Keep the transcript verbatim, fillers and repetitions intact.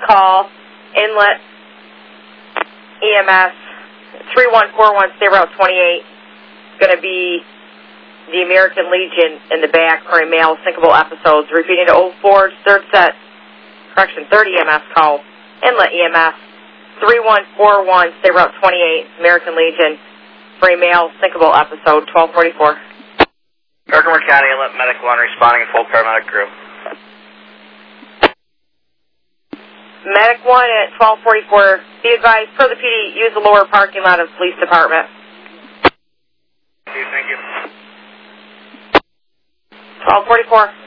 call, inlet E M S, three one four one, State Route twenty-eight. It's going to be the American Legion in the back for a male syncopal episodes. Repeating to oh four, third set, correction, third E M S call, inlet E M S, three one four one, State Route twenty-eight, American Legion, for a male syncopal episode, twelve forty-four. Garden County, inlet medic one, responding in full paramedic crew. Medic one at twelve forty-four, be advised, per the P D, use the lower parking lot of police department. Thank you. twelve forty-four.